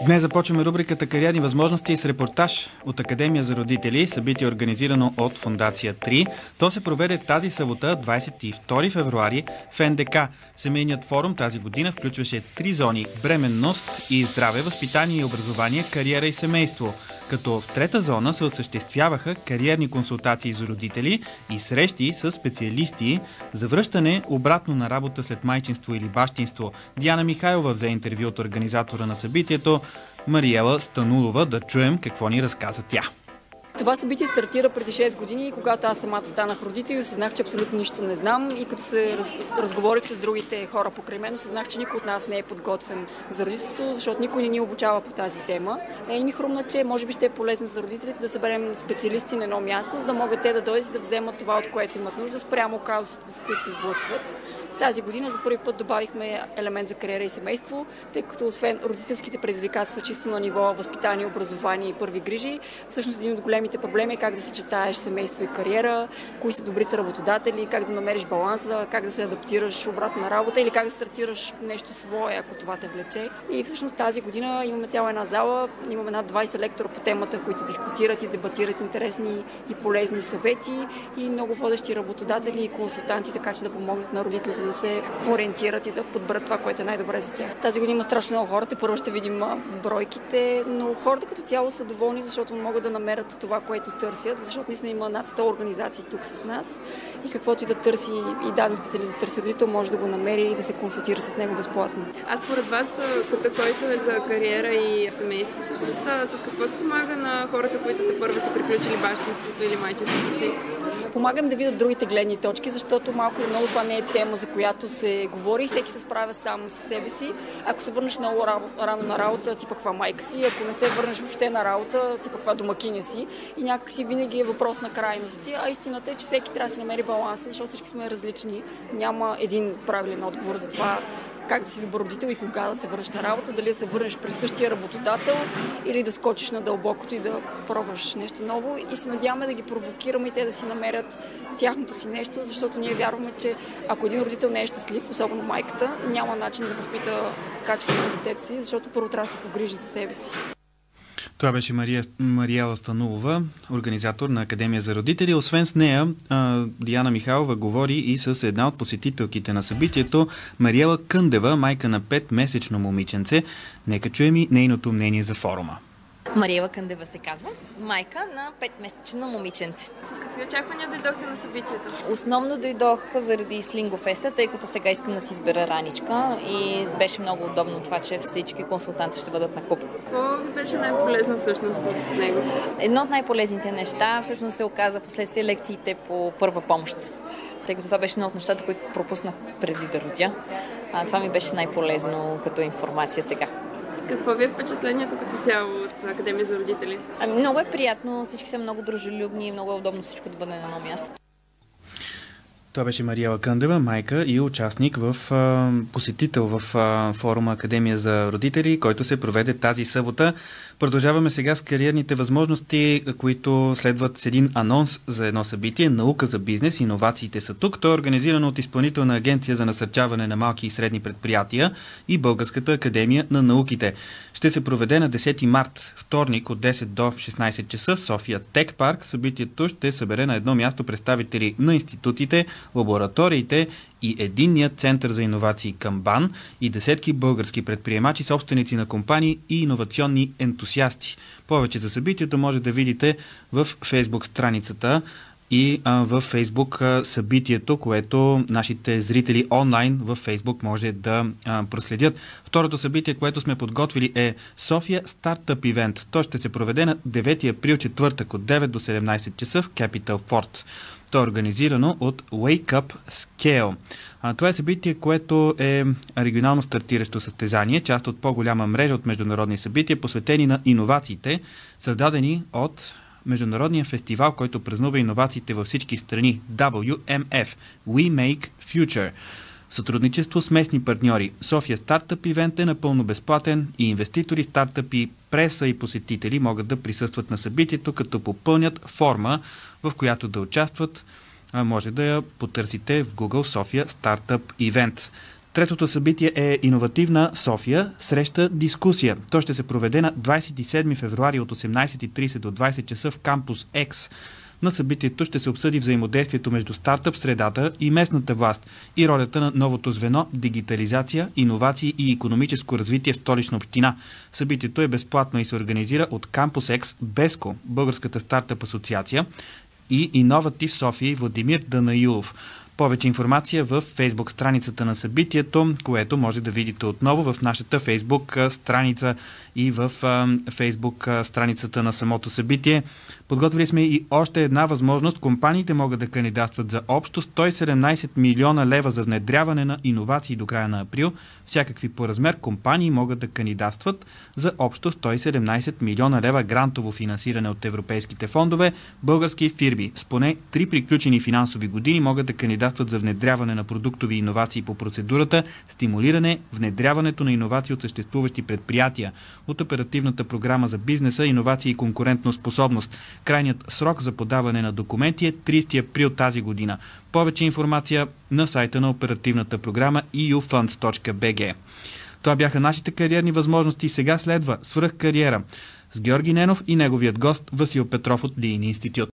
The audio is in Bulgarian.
Днес започваме рубриката "Кариерни възможности" с репортаж от Академия за родители, събитие организирано от Фондация 3. То се проведе тази събота, 22 февруари, в НДК. Семейният форум тази година включваше 3 зони – бременност и здраве, възпитание и образование, кариера и семейство. Като в трета зона се осъществяваха кариерни консултации за родители и срещи с специалисти за връщане обратно на работа след майчинство или бащинство. Диана Михайлова взе интервю от организатора на събитието Мариела Станулова. Да чуем какво ни разказа тя. Това събитие стартира преди 6 години, когато аз самата станах родител и осъзнах, че абсолютно нищо не знам. И като се разговорих с другите хора покрай мен, осъзнах, че никой от нас не е подготвен за родителството, защото никой не ни обучава по тази тема. И ми хрумна, че може би ще е полезно за родителите да съберем специалисти на едно място, за да могат те да дойдат и да вземат това, от което имат нужда, спрямо казусите, с които се сблъскват. Тази година за първи път добавихме елемент за кариера и семейство, тъй като освен родителските предизвикателства чисто на ниво възпитание, образование и първи грижи, всъщност един от големите проблеми е как да съчетаеш семейство и кариера, кои са добрите работодатели, как да намериш баланса, как да се адаптираш обратно на работа или как да стартираш нещо свое, ако това те влече. И всъщност тази година имаме цяла една зала, имаме над 20 лектора по темата, които дискутират и дебатират интересни и полезни съвети и много водещи работодатели и консултанти, така че да помогнат на родителите да се ориентират и да подберат това, което е най-добре за тях. Тази година има страшно много хората, първо ще видим бройките, но хората като цяло са доволни, защото могат да намерят това, което търсят, защото наистина има над 100 организации тук с нас и каквото и да търси и даден специалист да търси родител, може да го намери и да се консултира с него безплатно. А според вас, като който е за кариера и семейство, всъщност с какво спомага на хората, които първо са приключили бащинството или майчинството си? Помагам да видят другите гледни точки, защото малко или много това не е тема, за която се говори и всеки се справя сам със себе си. Ако се върнеш много рано на работа, ти пък каква майка си, ако не се върнеш въобще на работа, ти пък каква домакиня си и някак си винаги е въпрос на крайности, а истината е, че всеки трябва да си намери баланса, защото всички сме различни. Няма един правилен отговор за това как да си добър родител и кога да се върнеш на работа, дали да се върнеш при същия работодател или да скочиш на дълбокото и да пробваш нещо ново и се надяваме да ги провокираме и те да си намерят тяхното си нещо, защото ние вярваме, че ако един родител не е щастлив, особено майката, няма начин да възпита качествено детето си, защото първо трябва да се погрижи за себе си. Това беше Мариела Станулова, организатор на Академия за родители. Освен с нея, Диана Михайлова говори и с една от посетителките на събитието, Мариела Къндева, майка на 5-месечно момиченце. Нека чуем и нейното мнение за форума. Мариела Къндева се казва, майка на 5-месечно момиченце. С какви очаквания дойдохте на събитието? Основно дойдох заради Слингофеста, тъй като сега искам да си избера раничка и беше много удобно това, че всички консултанти ще бъдат на куп. Какво ви беше най-полезно всъщност от него? Едно от най-полезните неща всъщност се оказа последствие лекциите по първа помощ, тъй като това беше едно от нещата, които пропуснах преди да родя. Това ми беше най-полезно като информация сега. Какво ви е впечатлението като цяло от Академия за родители? Много е приятно, всички са много дружелюбни и много е удобно всичко да бъде на едно място. Това беше Мариела Къндева, майка и участник посетител в форума Академия за родители, който се проведе тази събота. Продължаваме сега с кариерните възможности, които следват с един анонс за едно събитие. Наука за бизнес, иновациите са тук. То е организирано от Изпълнителна агенция за насърчаване на малки и средни предприятия и Българската академия на науките. Ще се проведе на 10 март, вторник от 10 до 16 часа в София Тек парк. Събитието ще събере на едно място представители на институтите, лабораториите и единният център за иновации към БАН и десетки български предприемачи, собственици на компании и иновационни ентусиасти. Повече за събитието може да видите в Фейсбук страницата и в Фейсбук събитието, което нашите зрители онлайн в Фейсбук може да проследят. Второто събитие, което сме подготвили, е София Стартъп Ивент. То ще се проведе на 9 април, четвъртък от 9 до 17 часа в Capital Fort. То е организирано от Wake Up Scale. Това е събитие, което е регионално стартиращо състезание, част от по-голяма мрежа от международни събития, посветени на иновациите, създадени от международния фестивал, който празнува иновациите във всички страни, WMF – We Make Future. В сътрудничество с местни партньори. София Стартъп Ивент е напълно безплатен и инвеститори, стартъпи, преса и посетители могат да присъстват на събитието, като попълнят форма, в която да участват. Може да я потърсите в Google София Стартъп Ивент. Третото събитие е Иновативна София, среща дискусия. То ще се проведе на 27 февруари от 18:30 до 20 часа в кампус X. На събитието ще се обсъди взаимодействието между стартъп средата и местната власт и ролята на новото звено дигитализация, иновации и икономическо развитие в Столична община. Събитието е безплатно и се организира от кампус X, Беско, Българската стартъп асоциация и Иноватив София и Владимир Данаилов. Повече информация в Фейсбук страницата на събитието, което може да видите отново в нашата Фейсбук страница и в Фейсбук страницата на самото събитие. Подготвили сме и още една възможност. Компаниите могат да кандидатстват за общо 117 милиона лева за внедряване на иновации до края на април. Всякакви по размер компании могат да кандидатстват за общо 117 милиона лева грантово финансиране от европейските фондове. Български фирми с поне 3 приключени финансови години могат да кандидатстват за внедряване на продуктови иновации по процедурата, стимулиране внедряването на иновации от съществуващи предприятия от оперативната програма за бизнеса, иновации и конкурентоспособност. Крайният срок за подаване на документи е 30 април тази година. Повече информация на сайта на оперативната програма eufunds.bg. Това бяха нашите кариерни възможности. Сега следва Свръхкариера с Георги Ненов и неговият гост Васил Петров от Lean Институт.